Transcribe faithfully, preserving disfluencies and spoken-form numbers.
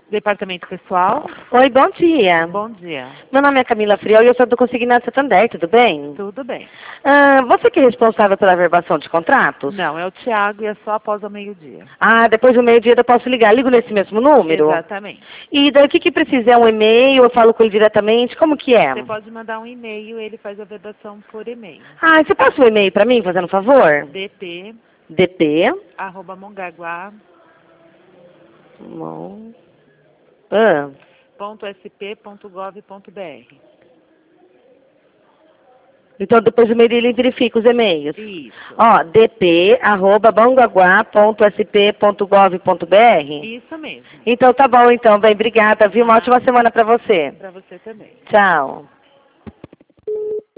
Departamento pessoal. Oi, bom dia. Bom dia. Meu nome é Camila Friol e eu sou do Consignado Santander, tudo bem? Tudo bem. Ah, você que é responsável pela verbação de contratos? Não, é o Tiago e é só após o meio-dia. Ah, depois do meio-dia eu posso ligar. Ligo nesse mesmo número? Exatamente. E daí o que, que precisa? É um e-mail? Eu falo com ele diretamente? Como que é? Você pode mandar um e-mail, ele faz a verbação por e-mail. Ah, você passa o e-mail para mim, fazendo um favor? dt, dt, arroba mongaguá, Mon... Ah, ponto sp, ponto gov, ponto br. então depois do meio-dia ele verifica os e-mails. Isso. Ó, dp, arroba bangaguá ponto sp ponto gov ponto br. Isso mesmo. Então tá bom, então. Bem, obrigada, viu? Uma Ah. ótima semana para você. Para você também. Tchau.